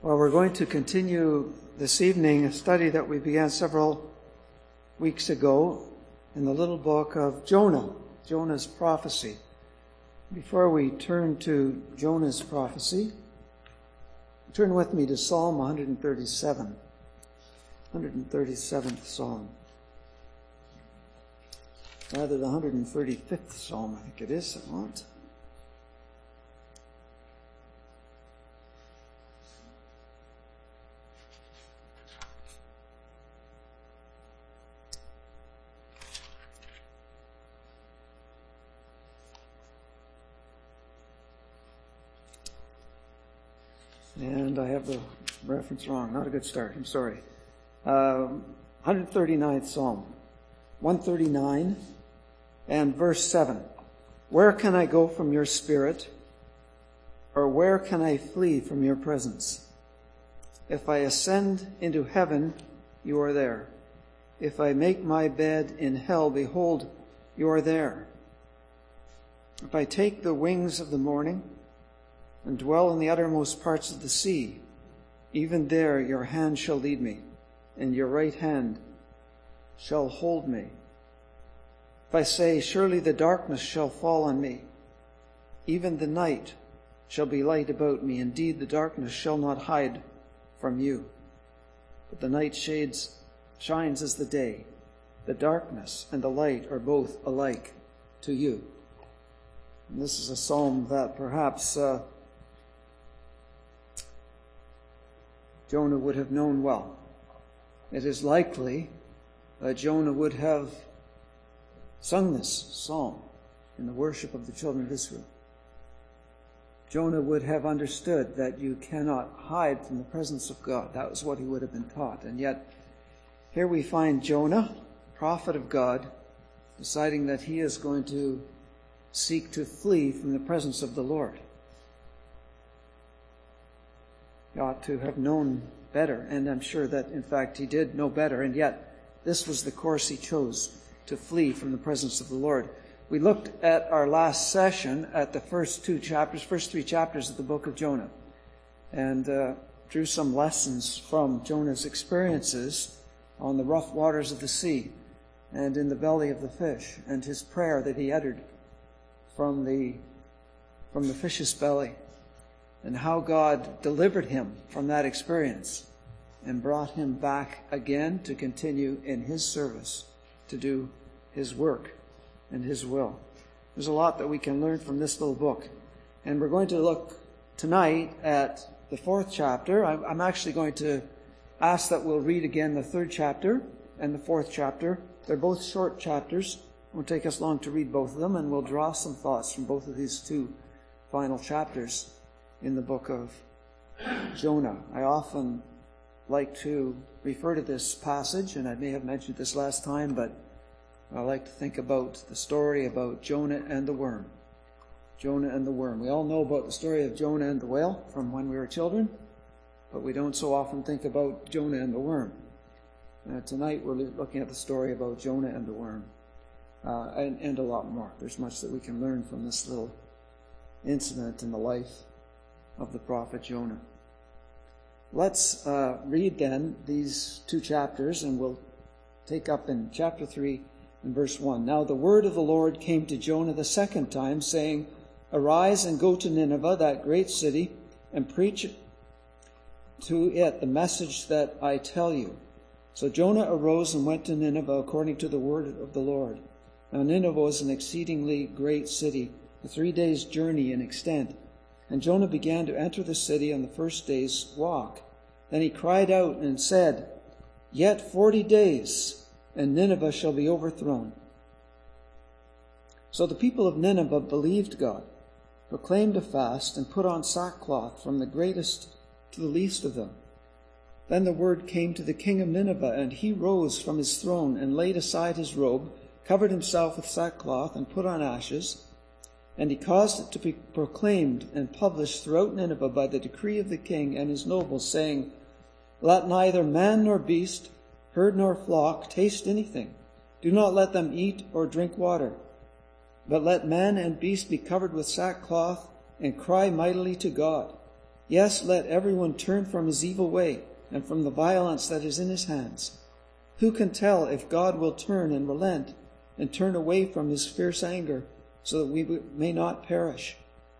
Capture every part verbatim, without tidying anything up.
Well, we're going to continue this evening a study that we began several weeks ago in the little book of Jonah, Jonah's prophecy. Before we turn to Jonah's prophecy, turn with me to Psalm one thirty-seven, one hundred thirty-seventh Psalm. Rather, the one hundred thirty-fifth Psalm, I think it is, I want. And I have the reference wrong. Not a good start. I'm sorry. Uh, one hundred thirty-ninth Psalm. one thirty-nine and verse seven. Where can I go from your spirit? Or where can I flee from your presence? If I ascend into heaven, you are there. If I make my bed in hell, behold, you are there. If I take the wings of the morning and dwell in the uttermost parts of the sea, even there your hand shall lead me, and your right hand shall hold me. If I say, surely the darkness shall fall on me, even the night shall be light about me. Indeed, the darkness shall not hide from you. But the night shades shines as the day. The darkness and the light are both alike to you. And this is a psalm that perhaps uh, Jonah would have known well. It is likely that Jonah would have sung this psalm in the worship of the children of Israel. Jonah would have understood that you cannot hide from the presence of God. That was what he would have been taught. And yet, here we find Jonah, prophet of God, deciding that he is going to seek to flee from the presence of the Lord. He ought to have known better, and I'm sure that, in fact, he did know better, and yet this was the course he chose, to flee from the presence of the Lord. We looked at our last session at the first two chapters, first three chapters of the book of Jonah, and uh, drew some lessons from Jonah's experiences on the rough waters of the sea and in the belly of the fish, and his prayer that he uttered from the, from the fish's belly, and how God delivered him from that experience and brought him back again to continue in his service, to do his work and his will. There's a lot that we can learn from this little book. And we're going to look tonight at the fourth chapter. I'm actually going to ask that we'll read again the third chapter and the fourth chapter. They're both short chapters. It won't take us long to read both of them, and we'll draw some thoughts from both of these two final chapters in the book of Jonah. I often like to refer to this passage, and I may have mentioned this last time, but I like to think about the story about Jonah and the worm. Jonah and the worm. We all know about the story of Jonah and the whale from when we were children, but we don't so often think about Jonah and the worm. Uh, tonight we're looking at the story about Jonah and the worm, uh, and, and a lot more. There's much that we can learn from this little incident in the life of the prophet Jonah. Let's uh, read then these two chapters, and we'll take up in chapter three and verse one. Now the word of the Lord came to Jonah the second time, saying, Arise and go to Nineveh, that great city, and preach to it the message that I tell you. So Jonah arose and went to Nineveh according to the word of the Lord. Now Nineveh was an exceedingly great city, a three days' journey in extent. And Jonah began to enter the city on the first day's walk. Then he cried out and said, Yet forty days, and Nineveh shall be overthrown. So the people of Nineveh believed God, proclaimed a fast, and put on sackcloth from the greatest to the least of them. Then the word came to the king of Nineveh, and he rose from his throne and laid aside his robe, covered himself with sackcloth, and put on ashes. And he caused it to be proclaimed and published throughout Nineveh by the decree of the king and his nobles, saying, Let neither man nor beast, herd nor flock taste anything. Do not let them eat or drink water. But let man and beast be covered with sackcloth and cry mightily to God. Yes, let everyone turn from his evil way and from the violence that is in his hands. Who can tell if God will turn and relent and turn away from his fierce anger so that we may not perish?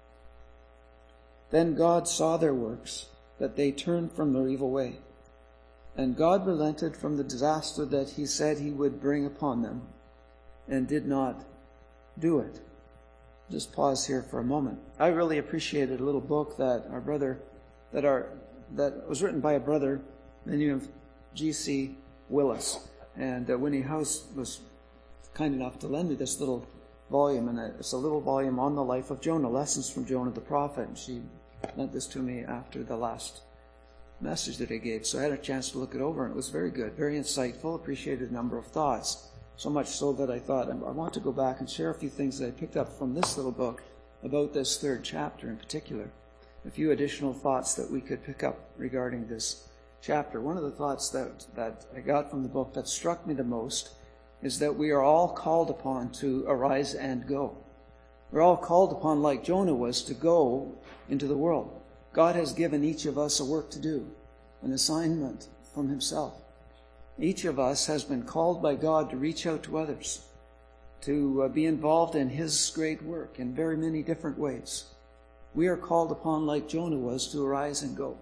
Then God saw their works, that they turned from their evil way. And God relented from the disaster that he said he would bring upon them, and did not do it. Just pause here for a moment. I really appreciated a little book that our brother, that our that was written by a brother, the name of G C Willis. And uh, Winnie House was kind enough to lend me this little volume, and it's a little volume on the life of Jonah, Lessons from Jonah the Prophet. And she lent this to me after the last message that I gave, so I had a chance to look it over, and it was very good, very insightful, appreciated a number of thoughts, so much so that I thought I want to go back and share a few things that I picked up from this little book about this third chapter in particular, a few additional thoughts that we could pick up regarding this chapter. One of the thoughts that, that I got from the book that struck me the most is that we are all called upon to arise and go. We're all called upon, like Jonah was, to go into the world. God has given each of us a work to do, an assignment from himself. Each of us has been called by God to reach out to others, to uh, be involved in his great work in very many different ways. We are called upon, like Jonah was, to arise and go.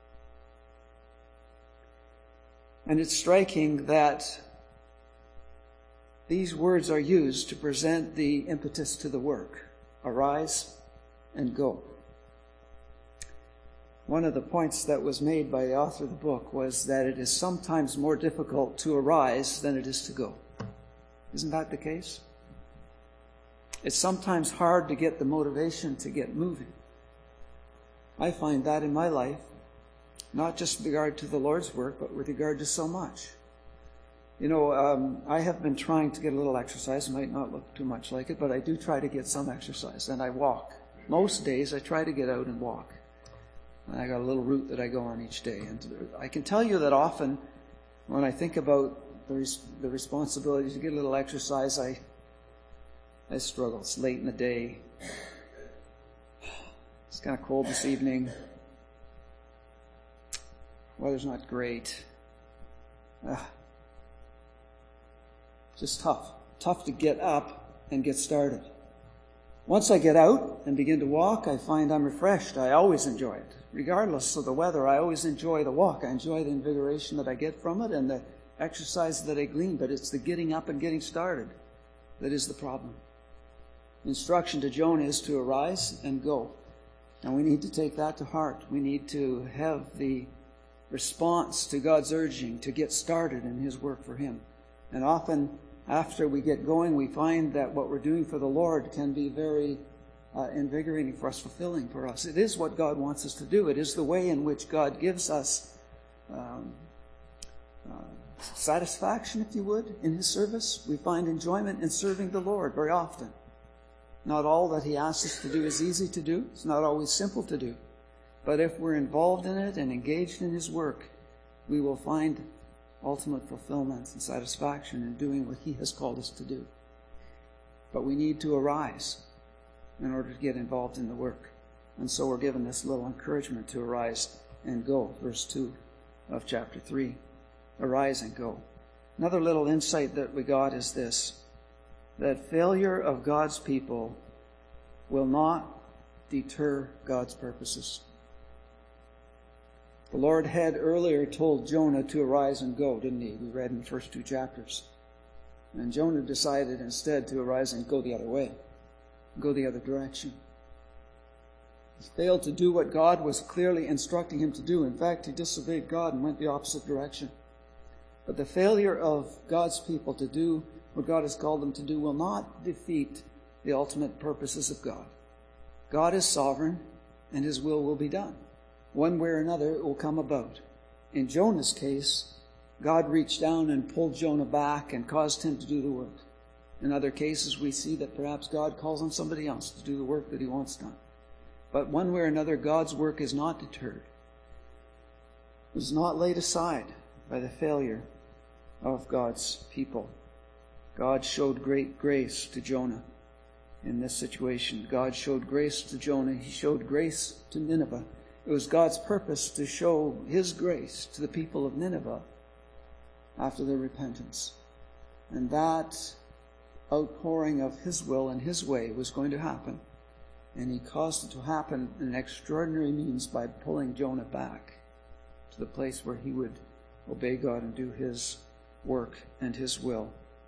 And it's striking that these words are used to present the impetus to the work. Arise and go. One of the points that was made by the author of the book was that it is sometimes more difficult to arise than it is to go. Isn't that the case? It's sometimes hard to get the motivation to get moving. I find that in my life, not just with regard to the Lord's work, but with regard to so much. You know, um, I have been trying to get a little exercise. It might not look too much like it, but I do try to get some exercise, and I walk. Most days I try to get out and walk. And I got a little route that I go on each day. And I can tell you that often when I think about the, res- the responsibility to get a little exercise, I I struggle. It's late in the day. It's kind of cold this evening. Weather's not great. Uh, just tough. Tough to get up and get started. Once I get out and begin to walk, I find I'm refreshed. I always enjoy it. Regardless of the weather, I always enjoy the walk. I enjoy the invigoration that I get from it and the exercise that I glean. But it's the getting up and getting started that is the problem. The instruction to Jonah is to arise and go. And we need to take that to heart. We need to have the response to God's urging to get started in his work for him. And often after we get going, we find that what we're doing for the Lord can be very uh, invigorating for us, fulfilling for us. It is what God wants us to do. It is the way in which God gives us um, uh, satisfaction, if you would, in his service. We find enjoyment in serving the Lord very often. Not all that he asks us to do is easy to do. It's not always simple to do. But if we're involved in it and engaged in his work, we will find ultimate fulfillment and satisfaction in doing what he has called us to do. But we need to arise in order to get involved in the work. And so we're given this little encouragement to arise and go. Verse two of chapter three. Arise and go. Another little insight that we got is this, that failure of God's people will not deter God's purposes. The Lord had earlier told Jonah to arise and go, didn't he? We read in the first two chapters. And Jonah decided instead to arise and go the other way, go the other direction. He failed to do what God was clearly instructing him to do. In fact, he disobeyed God and went the opposite direction. But the failure of God's people to do what God has called them to do will not defeat the ultimate purposes of God. God is sovereign, and his will will be done. One way or another, it will come about. In Jonah's case, God reached down and pulled Jonah back and caused him to do the work. In other cases, we see that perhaps God calls on somebody else to do the work that he wants done. But one way or another, God's work is not deterred. It is not laid aside by the failure of God's people. God showed great grace to Jonah in this situation. God showed grace to Jonah. He showed grace to Nineveh. It was God's purpose to show his grace to the people of Nineveh after their repentance. And that outpouring of his will and his way was going to happen. And he caused it to happen in extraordinary means by pulling Jonah back to the place where he would obey God and do his work and his will.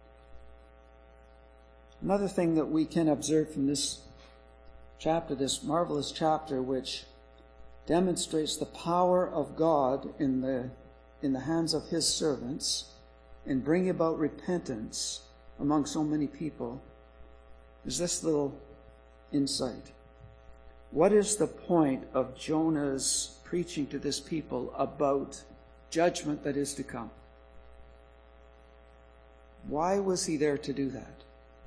Another thing that we can observe from this chapter, this marvelous chapter, which demonstrates the power of God in the in the hands of his servants in bringing about repentance among so many people, is this little insight. What is the point of Jonah's preaching to this people about judgment that is to come? Why was he there to do that?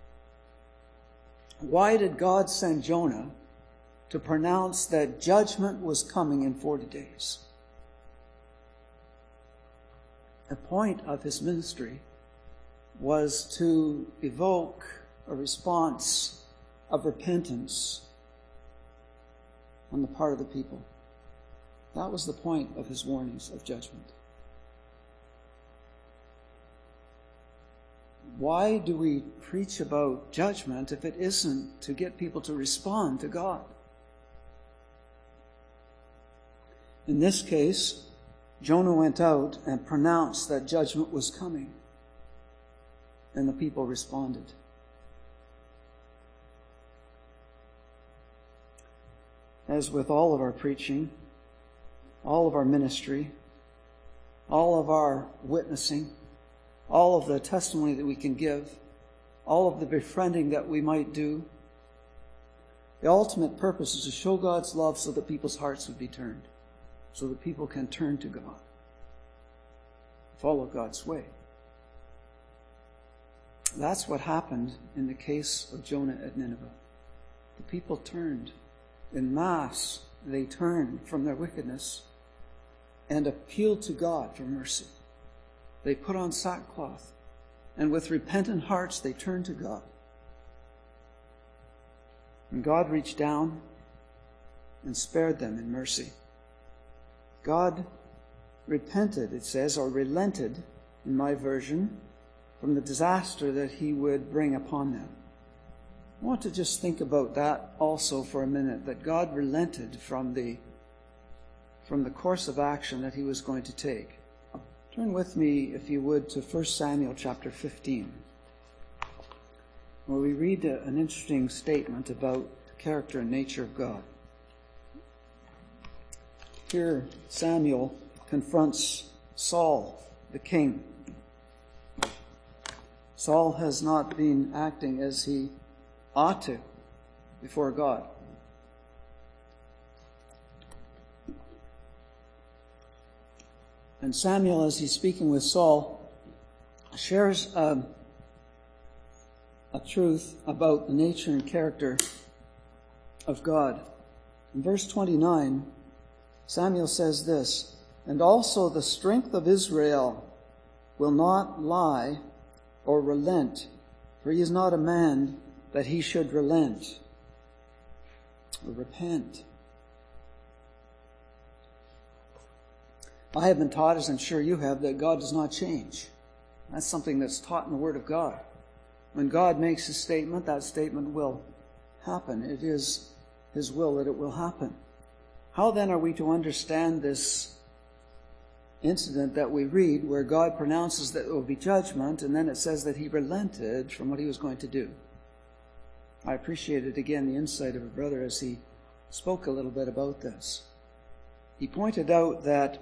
Why did God send Jonah to pronounce that judgment was coming in forty days? The point of his ministry was to evoke a response of repentance on the part of the people. That was the point of his warnings of judgment. Why do we preach about judgment if it isn't to get people to respond to God? In this case, Jonah went out and pronounced that judgment was coming, and the people responded. As with all of our preaching, all of our ministry, all of our witnessing, all of the testimony that we can give, all of the befriending that we might do, the ultimate purpose is to show God's love so that people's hearts would be turned, so that people can turn to God, follow God's way. That's what happened in the case of Jonah at Nineveh. The people turned. En masse, they turned from their wickedness and appealed to God for mercy. They put on sackcloth, and with repentant hearts they turned to God. And God reached down and spared them in mercy. God repented, it says, or relented, in my version, from the disaster that he would bring upon them. I want to just think about that also for a minute, that God relented from the, from the course of action that he was going to take. Turn with me, if you would, to First Samuel chapter fifteen, where we read a, an interesting statement about the character and nature of God. Here, Samuel confronts Saul, the king. Saul has not been acting as he ought to before God. And Samuel, as he's speaking with Saul, shares a, a truth about the nature and character of God. In verse twenty-nine, Samuel says this, "And also the strength of Israel will not lie or relent, for he is not a man that he should relent or repent." I have been taught, as I'm sure you have, that God does not change. That's something that's taught in the Word of God. When God makes a statement, that statement will happen. It is his will that it will happen. How then are we to understand this incident that we read where God pronounces that there will be judgment, and then it says that he relented from what he was going to do? I appreciated again the insight of a brother as he spoke a little bit about this. He pointed out that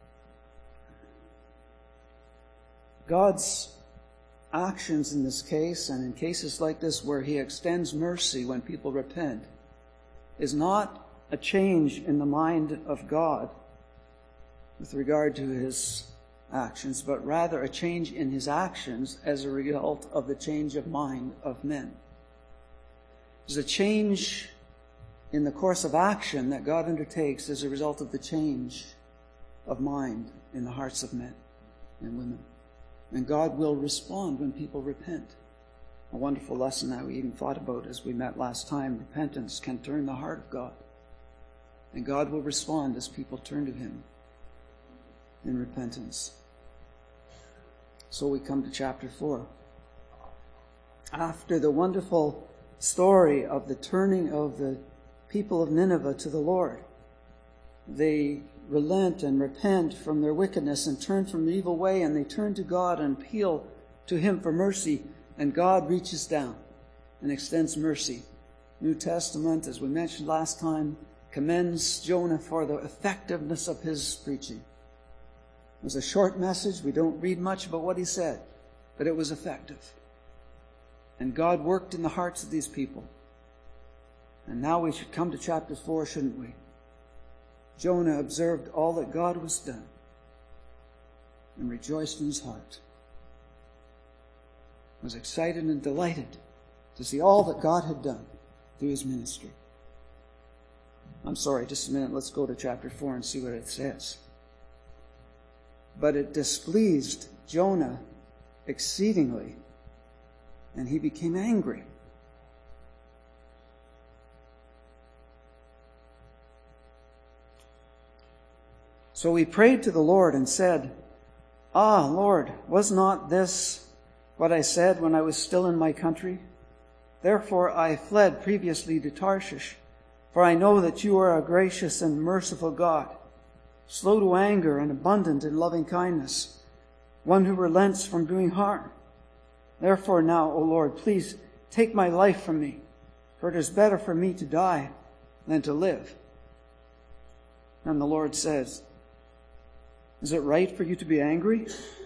God's actions in this case, and in cases like this where he extends mercy when people repent, is not a change in the mind of God with regard to his actions, but rather a change in his actions as a result of the change of mind of men. There's a change in the course of action that God undertakes as a result of the change of mind in the hearts of men and women. And God will respond when people repent. A wonderful lesson that we even thought about as we met last time. Repentance can turn the heart of God. And God will respond as people turn to him in repentance. So we come to chapter four. After the wonderful story of the turning of the people of Nineveh to the Lord, they relent and repent from their wickedness and turn from the evil way, and they turn to God and appeal to him for mercy, and God reaches down and extends mercy. New Testament, as we mentioned last time, commends Jonah for the effectiveness of his preaching. It was a short message. We don't read much about what he said, but it was effective. And God worked in the hearts of these people. And now we should come to chapter four, shouldn't we? Jonah observed all that God was done and rejoiced in his heart. Was excited and delighted to see all that God had done through his ministry. I'm sorry, just a minute. Let's go to chapter four and see what it says. But it displeased Jonah exceedingly, and he became angry. So he prayed to the Lord and said, "Ah, Lord, was not this what I said when I was still in my country? Therefore I fled previously to Tarshish, for I know that you are a gracious and merciful God, slow to anger and abundant in loving kindness, one who relents from doing harm. Therefore now, O Lord, please take my life from me, for it is better for me to die than to live." And the Lord says, "Is it right for you to be angry?"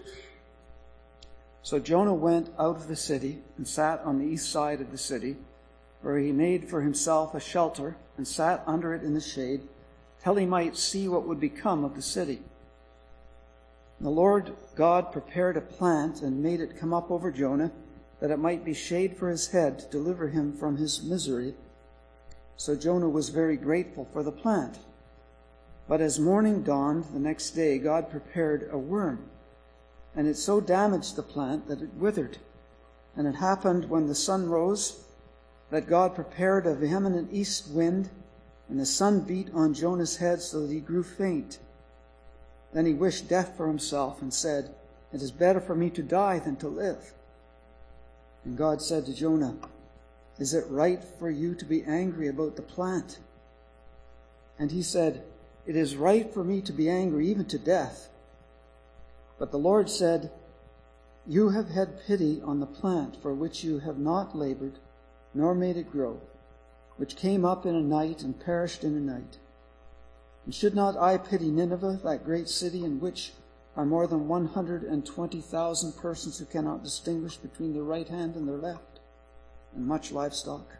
So Jonah went out of the city and sat on the east side of the city, where he made for himself a shelter and sat under it in the shade, till he might see what would become of the city. The Lord God prepared a plant and made it come up over Jonah, that it might be shade for his head to deliver him from his misery. So Jonah was very grateful for the plant. But as morning dawned the next day, God prepared a worm, and it so damaged the plant that it withered. And it happened when the sun rose that God prepared a vehement east wind, and the sun beat on Jonah's head so that he grew faint. Then he wished death for himself and said, "It is better for me to die than to live." And God said to Jonah, "Is it right for you to be angry about the plant?" And he said, "It is right for me to be angry, even to death." But the Lord said, "You have had pity on the plant for which you have not labored, nor made it grow, which came up in a night and perished in a night. And should not I pity Nineveh, that great city in which are more than one hundred and twenty thousand persons who cannot distinguish between their right hand and their left, and much livestock?"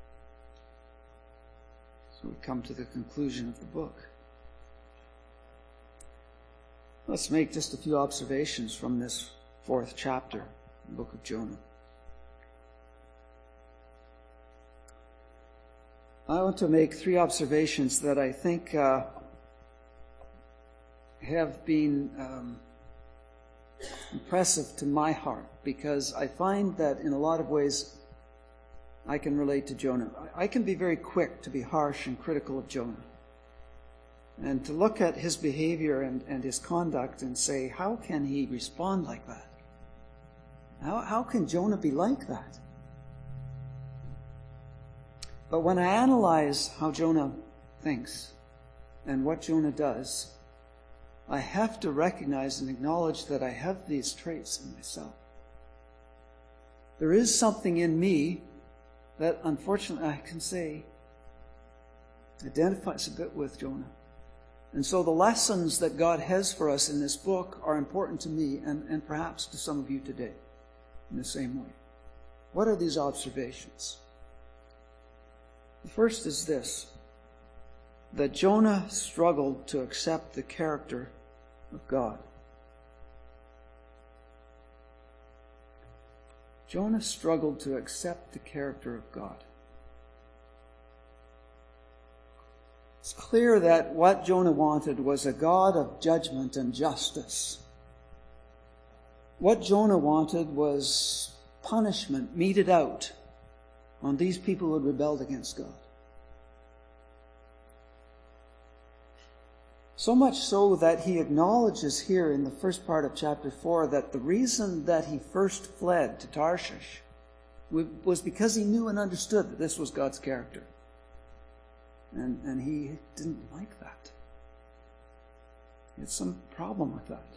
So we come to the conclusion of the book. Let's make just a few observations from this fourth chapter, the book of Jonah. I want to make three observations that I think uh, have been um, impressive to my heart, because I find that in a lot of ways I can relate to Jonah. I can be very quick to be harsh and critical of Jonah, and to look at his behavior and, and his conduct and say, how can he respond like that? How, how can Jonah be like that? But when I analyze how Jonah thinks and what Jonah does, I have to recognize and acknowledge that I have these traits in myself. There is something in me that, unfortunately, I can say identifies a bit with Jonah. And so the lessons that God has for us in this book are important to me and, and perhaps to some of you today in the same way. What are these observations? The first is this, that Jonah struggled to accept the character of God. Jonah struggled to accept the character of God. It's clear that what Jonah wanted was a God of judgment and justice. What Jonah wanted was punishment meted out on these people who had rebelled against God. So much so that he acknowledges here in the first part of chapter four that the reason that he first fled to Tarshish was because he knew and understood that this was God's character. And, and he didn't like that. He had some problem with that.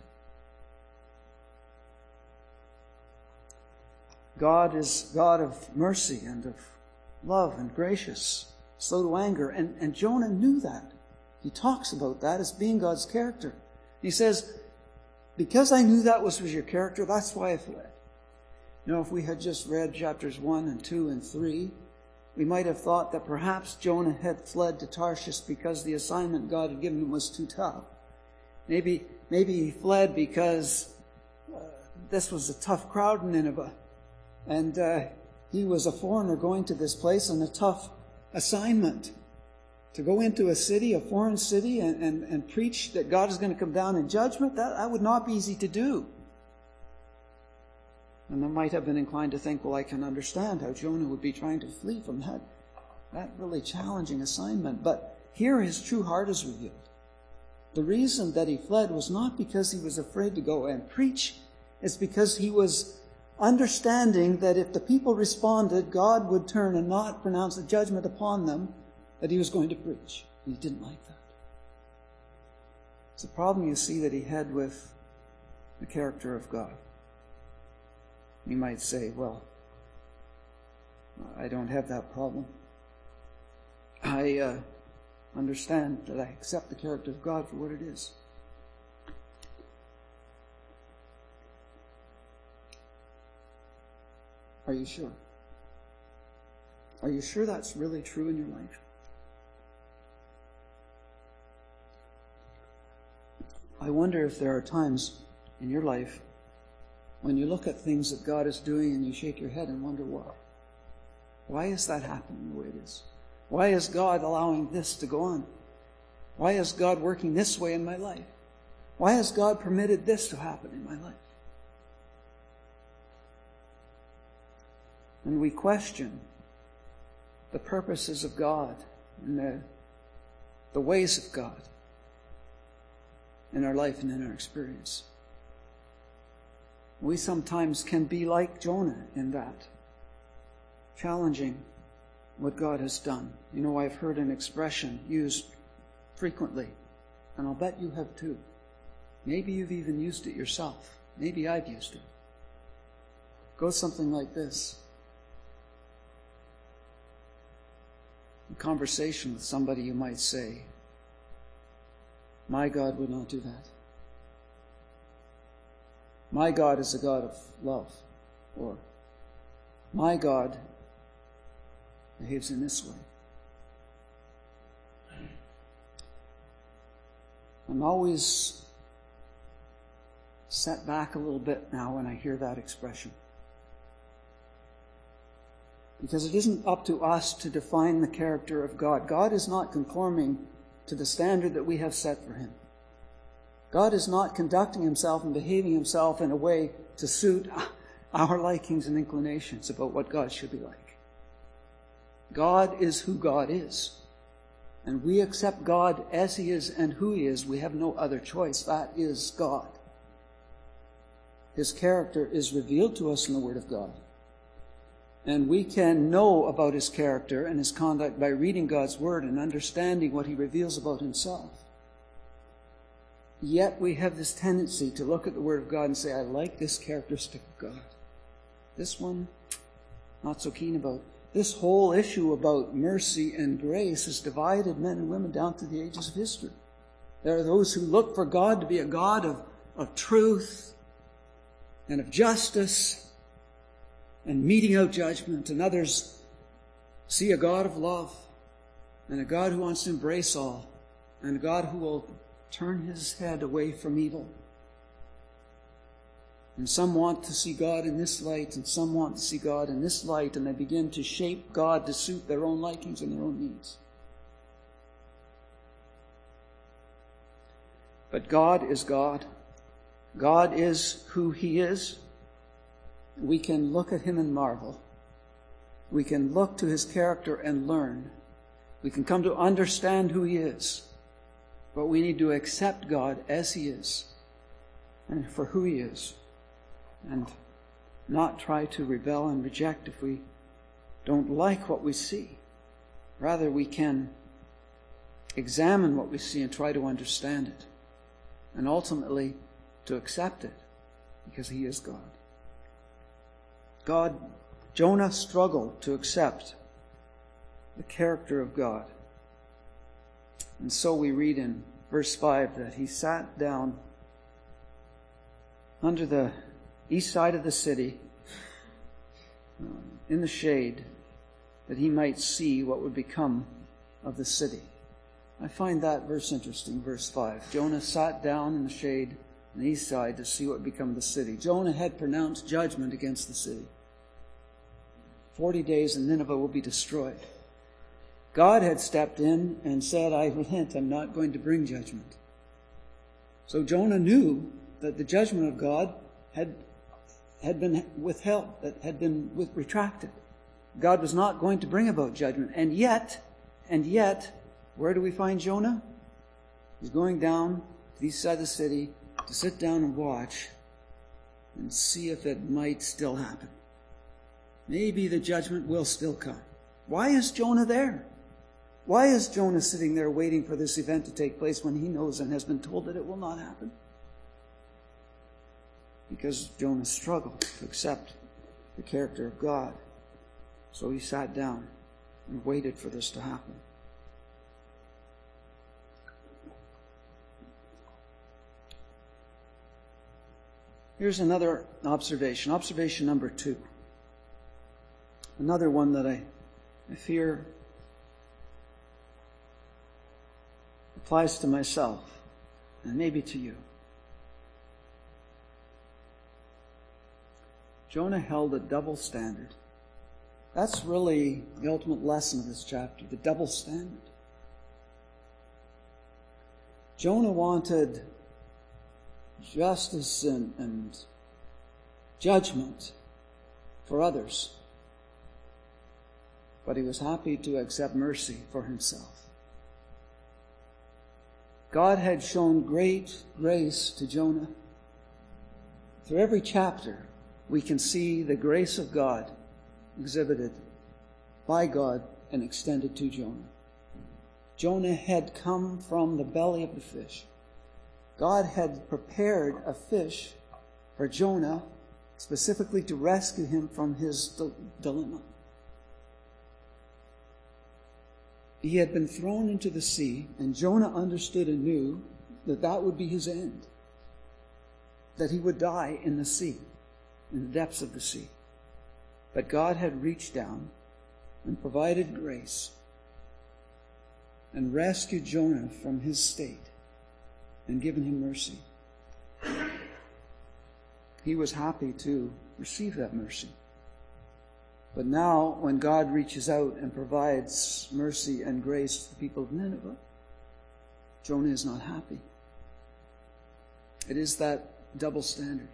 God is God of mercy and of love and gracious, slow to anger. And, and Jonah knew that. He talks about that as being God's character. He says, because I knew that was, was your character, that's why I fled. You know, if we had just read chapters one and two and three, we might have thought that perhaps Jonah had fled to Tarshish because the assignment God had given him was too tough. Maybe, maybe he fled because uh, this was a tough crowd in Nineveh. And uh, he was a foreigner going to this place on a tough assignment. To go into a city, a foreign city, and, and, and preach that God is going to come down in judgment, that, that would not be easy to do. And I might have been inclined to think, well, I can understand how Jonah would be trying to flee from that, that really challenging assignment. But here his true heart is revealed. The reason that he fled was not because he was afraid to go and preach. It's because he was understanding that if the people responded, God would turn and not pronounce a judgment upon them, that he was going to preach. And he didn't like that. It's a problem, you see, that he had with the character of God. You might say, well, I don't have that problem. I uh, understand that I accept the character of God for what it is. Are you sure? Are you sure that's really true in your life? I wonder if there are times in your life when you look at things that God is doing and you shake your head and wonder why. Why is that happening the way it is? Why is God allowing this to go on? Why is God working this way in my life? Why has God permitted this to happen in my life? And we question the purposes of God and the, the ways of God in our life and in our experience. We sometimes can be like Jonah in that, challenging what God has done. You know, I've heard an expression used frequently, and I'll bet you have too. Maybe you've even used it yourself. Maybe I've used it. It goes something like this. In conversation with somebody, you might say, my God would not do that. My God is a God of love. Or, my God behaves in this way. I'm always set back a little bit now when I hear that expression. Because it isn't up to us to define the character of God. God is not conforming to the standard that we have set for him. God is not conducting himself and behaving himself in a way to suit our likings and inclinations about what God should be like. God is who God is. And we accept God as he is and who he is. We have no other choice. That is God. His character is revealed to us in the Word of God. And we can know about his character and his conduct by reading God's Word and understanding what he reveals about himself. Yet we have this tendency to look at the Word of God and say, I like this characteristic of God. This one, not so keen about. This whole issue about mercy and grace has divided men and women down through the ages of history. There are those who look for God to be a God of, of truth and of justice and meting out judgment, and others see a God of love and a God who wants to embrace all, and a God who will turn his head away from evil. And some want to see God in this light, and some want to see God in this light, and they begin to shape God to suit their own likings and their own needs. But God is God. God is who he is. We can look at him and marvel. We can look to his character and learn. We can come to understand who he is. But we need to accept God as He is and for who He is, and not try to rebel and reject if we don't like what we see. Rather, we can examine what we see and try to understand it, and ultimately to accept it, because He is God. God, Jonah struggled to accept the character of God. And so we read in verse five that he sat down under the east side of the city, um, in the shade, that he might see what would become of the city. I find that verse interesting, verse five. Jonah sat down in the shade on the east side to see what would become of the city. Jonah had pronounced judgment against the city. Forty days and Nineveh will be destroyed. God had stepped in and said, I relent, I'm not going to bring judgment. So Jonah knew that the judgment of God had, had been withheld, that had been with, retracted. God was not going to bring about judgment. And yet, and yet, where do we find Jonah? He's going down to the east side of the city to sit down and watch and see if it might still happen. Maybe the judgment will still come. Why is Jonah there? Why is Jonah sitting there waiting for this event to take place when he knows and has been told that it will not happen? Because Jonah struggled to accept the character of God. So he sat down and waited for this to happen. Here's another observation. Observation number two. Another one that I, I fear applies to myself and maybe to you. Jonah held a double standard. That's really the ultimate lesson of this chapter, the double standard. Jonah wanted justice and, and judgment for others, but he was happy to accept mercy for himself. God had shown great grace to Jonah. Through every chapter, we can see the grace of God exhibited by God and extended to Jonah. Jonah had come from the belly of the fish. God had prepared a fish for Jonah specifically to rescue him from his dilemma. He had been thrown into the sea, and Jonah understood and knew that that would be his end, that he would die in the sea, in the depths of the sea. But God had reached down and provided grace and rescued Jonah from his state and given him mercy. He was happy to receive that mercy. But now, when God reaches out and provides mercy and grace to the people of Nineveh, Jonah is not happy. It is that double standard.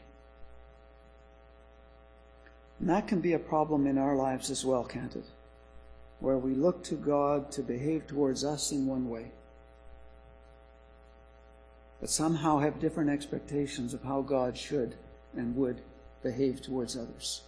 And that can be a problem in our lives as well, can't it? Where we look to God to behave towards us in one way, but somehow have different expectations of how God should and would behave towards others.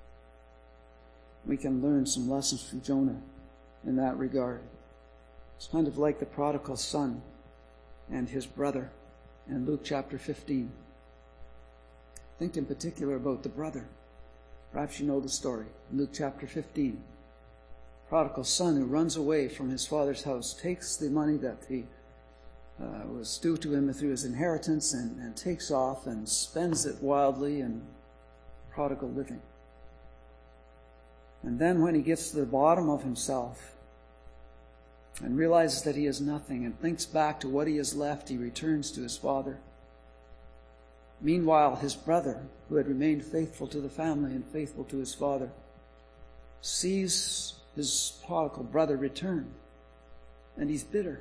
We can learn some lessons from Jonah in that regard. It's kind of like the prodigal son and his brother in Luke chapter fifteen. Think in particular about the brother. Perhaps you know the story. Luke chapter fifteen. Prodigal son who runs away from his father's house, takes the money that he uh, was due to him through his inheritance and, and takes off and spends it wildly in prodigal living. And then when he gets to the bottom of himself and realizes that he is nothing and thinks back to what he has left, he returns to his father. Meanwhile, his brother, who had remained faithful to the family and faithful to his father, sees his prodigal brother return, and he's bitter.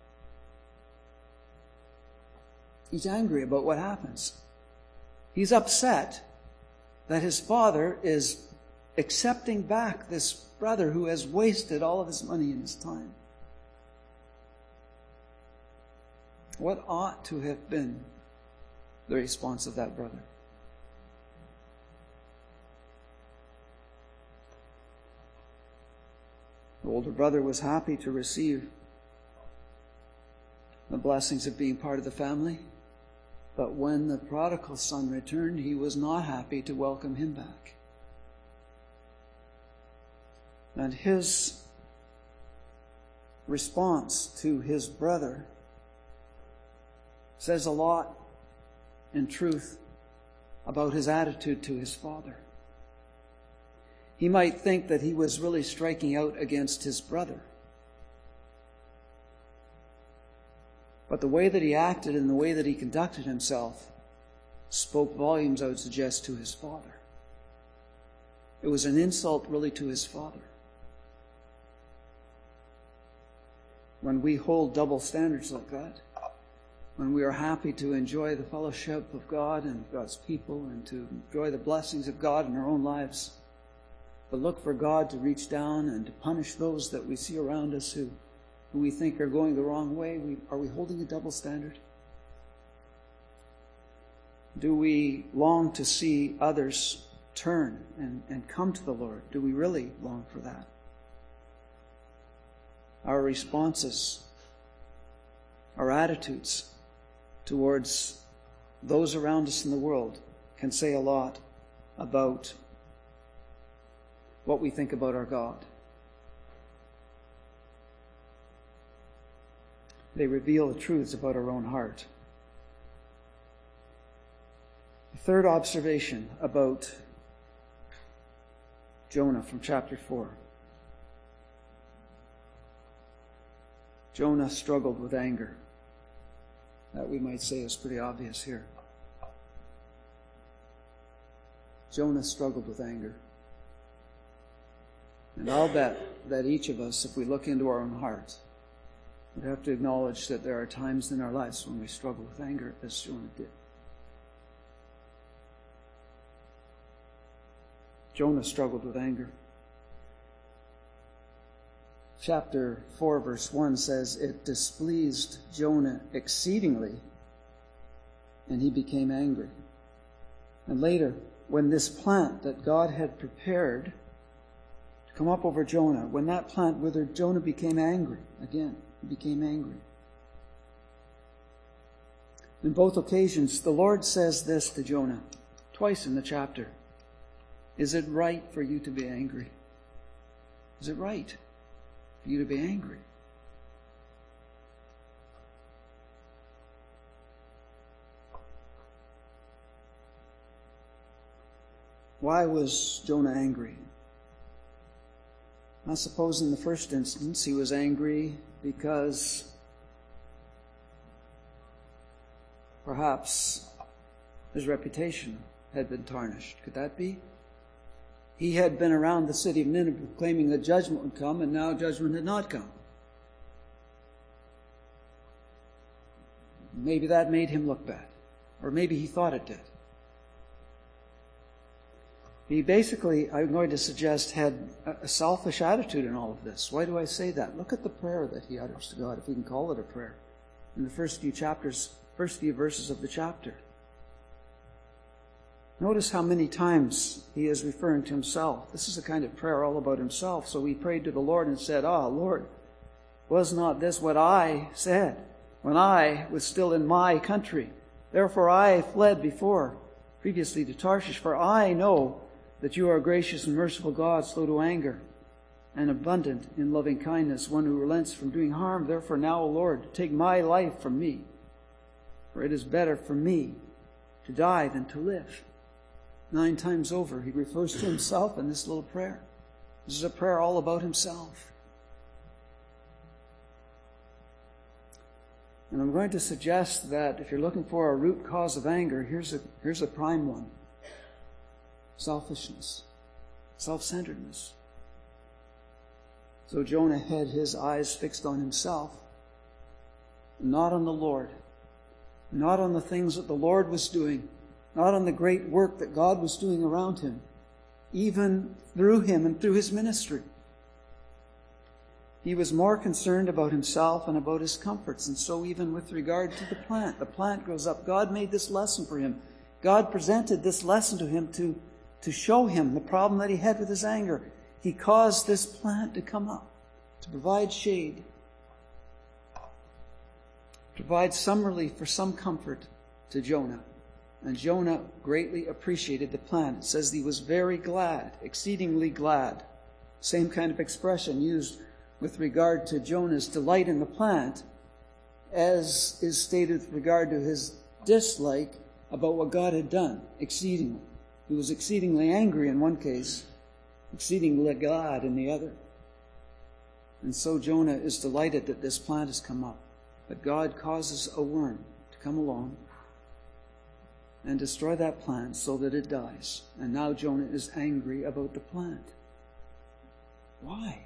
He's angry about what happens. He's upset that his father is accepting back this brother who has wasted all of his money and his time. What ought to have been the response of that brother? The older brother was happy to receive the blessings of being part of the family, but when the prodigal son returned, he was not happy to welcome him back. And his response to his brother says a lot, in truth, about his attitude to his father. He might think that he was really striking out against his brother. But the way that he acted and the way that he conducted himself spoke volumes, I would suggest, to his father. It was an insult really to his father. When we hold double standards like that, when we are happy to enjoy the fellowship of God and God's people and to enjoy the blessings of God in our own lives, but look for God to reach down and to punish those that we see around us who, who we think are going the wrong way, we, are we holding a double standard? Do we long to see others turn and, and come to the Lord? Do we really long for that? Our responses, our attitudes towards those around us in the world can say a lot about what we think about our God. They reveal the truths about our own heart. The third observation about Jonah from chapter four. Jonah struggled with anger. That, we might say, is pretty obvious here. Jonah struggled with anger. And I'll bet that each of us, if we look into our own hearts, would have to acknowledge that there are times in our lives when we struggle with anger, as Jonah did. Jonah struggled with anger. Chapter four, verse one says, "It displeased Jonah exceedingly, and he became angry." And later, when this plant that God had prepared to come up over Jonah, when that plant withered, Jonah became angry. Again, he became angry. In both occasions, the Lord says this to Jonah, twice in the chapter. Is it right for you to be angry? Is it right for you to be angry? Why was Jonah angry? I suppose in the first instance he was angry because perhaps his reputation had been tarnished. Could that be? He had been around the city of Nineveh proclaiming that judgment would come, and now judgment had not come. Maybe that made him look bad. Or maybe he thought it did. He basically, I'm going to suggest, had a selfish attitude in all of this. Why do I say that? Look at the prayer that he utters to God, if we can call it a prayer, in the first few chapters, first few verses of the chapter. Notice how many times he is referring to himself. This is a kind of prayer all about himself. So he prayed to the Lord and said, "Ah, Lord, was not this what I said when I was still in my country? Therefore I fled before, previously to Tarshish, for I know that you are a gracious and merciful God, slow to anger, and abundant in loving kindness, one who relents from doing harm. Therefore now, O Lord, take my life from me, for it is better for me to die than to live." Nine times over, he refers to himself in this little prayer. This is a prayer all about himself. And I'm going to suggest that if you're looking for a root cause of anger, here's a, here's a prime one. Selfishness. Self-centeredness. So Jonah had his eyes fixed on himself, not on the Lord, not on the things that the Lord was doing, not on the great work that God was doing around him, even through him and through his ministry. He was more concerned about himself and about his comforts. And so even with regard to the plant, the plant grows up. God made this lesson for him. God presented this lesson to him to, to show him the problem that he had with his anger. He caused this plant to come up, to provide shade, provide some relief for some comfort to Jonah. And Jonah greatly appreciated the plant. It says he was very glad, exceedingly glad. Same kind of expression used with regard to Jonah's delight in the plant as is stated with regard to his dislike about what God had done, exceedingly. He was exceedingly angry in one case, exceedingly glad in the other. And so Jonah is delighted that this plant has come up. But God causes a worm to come along and destroy that plant so that it dies. And now Jonah is angry about the plant. Why?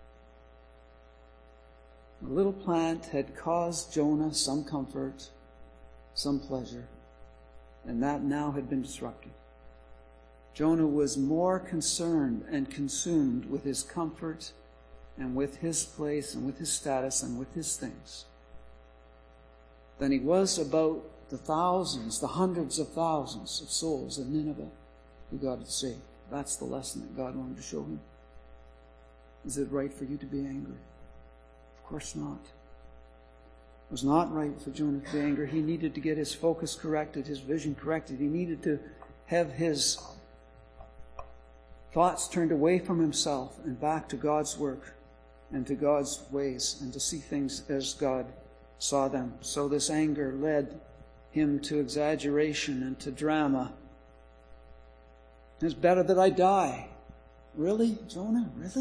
The little plant had caused Jonah some comfort, some pleasure, and that now had been disrupted. Jonah was more concerned and consumed with his comfort and with his place and with his status and with his things than he was about the thousands, the hundreds of thousands of souls in Nineveh who God had saved. That's the lesson that God wanted to show him. Is it right for you to be angry? Of course not. It was not right for Jonah to be angry. He needed to get his focus corrected, his vision corrected. He needed to have his thoughts turned away from himself and back to God's work and to God's ways and to see things as God saw them. So this anger led him to exaggeration and to drama. It's better that I die. Really, Jonah? Really?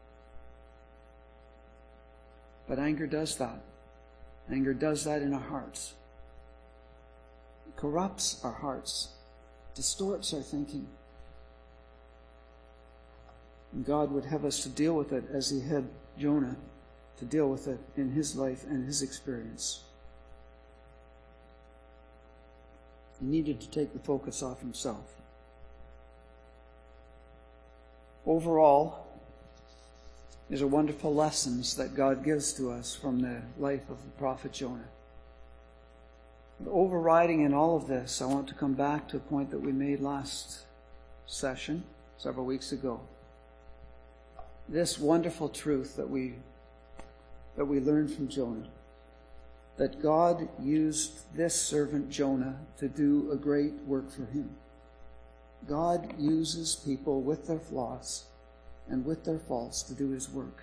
But anger does that. Anger does that in our hearts. It corrupts our hearts, distorts our thinking. And God would have us to deal with it as he had Jonah to deal with it in his life and his experience. He needed to take the focus off himself. Overall, these are wonderful lessons that God gives to us from the life of the prophet Jonah. But overriding in all of this, I want to come back to a point that we made last session, several weeks ago. This wonderful truth that we that we learned from Jonah, that God used this servant Jonah to do a great work for him. God uses people with their flaws and with their faults to do his work.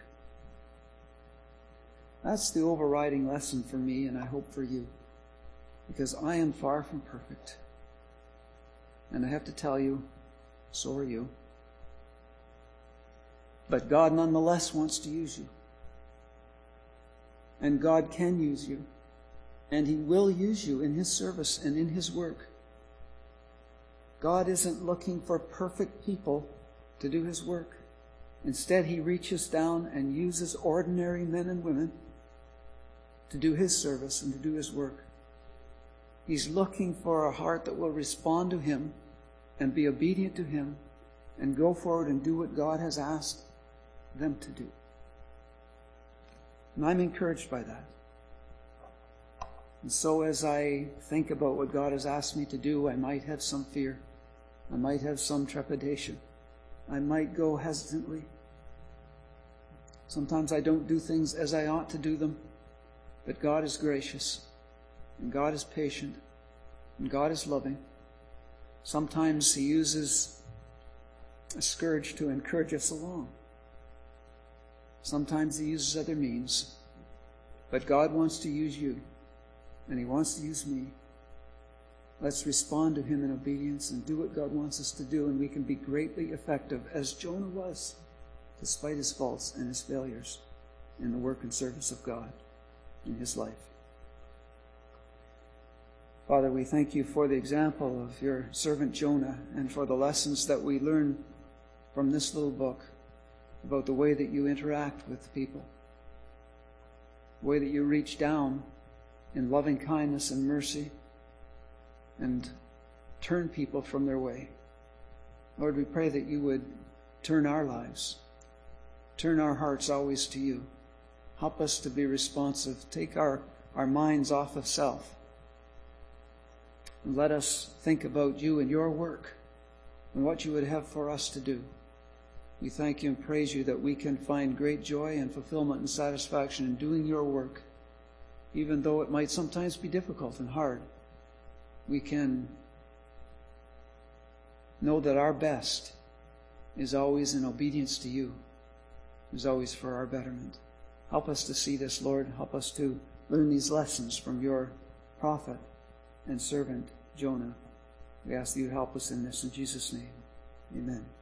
That's the overriding lesson for me, and I hope for you, because I am far from perfect. And I have to tell you, so are you. But God nonetheless wants to use you. And God can use you. And he will use you in his service and in his work. God isn't looking for perfect people to do his work. Instead, he reaches down and uses ordinary men and women to do his service and to do his work. He's looking for a heart that will respond to him and be obedient to him and go forward and do what God has asked them to do. And I'm encouraged by that. And so as I think about what God has asked me to do, I might have some fear. I might have some trepidation. I might go hesitantly. Sometimes I don't do things as I ought to do them. But God is gracious. And God is patient. And God is loving. Sometimes he uses a scourge to encourage us along. Sometimes he uses other means. But God wants to use you. And he wants to use me. Let's respond to him in obedience and do what God wants us to do, and we can be greatly effective, as Jonah was, despite his faults and his failures, in the work and service of God in his life. Father, we thank you for the example of your servant Jonah and for the lessons that we learn from this little book about the way that you interact with people, the way that you reach down in loving kindness and mercy and turn people from their way. Lord, we pray that you would turn our lives, turn our hearts always to you, Help us to be responsive. Take our, our minds off of self. And let us think about you and your work and what you would have for us to do. We thank you and praise you that we can find great joy and fulfillment and satisfaction in doing your work, even though it might sometimes be difficult and hard. We can know that our best is always in obedience to you, is always for our betterment. Help us to see this, Lord. Help us to learn these lessons from your prophet and servant, Jonah. We ask that you help us in this in Jesus' name. Amen.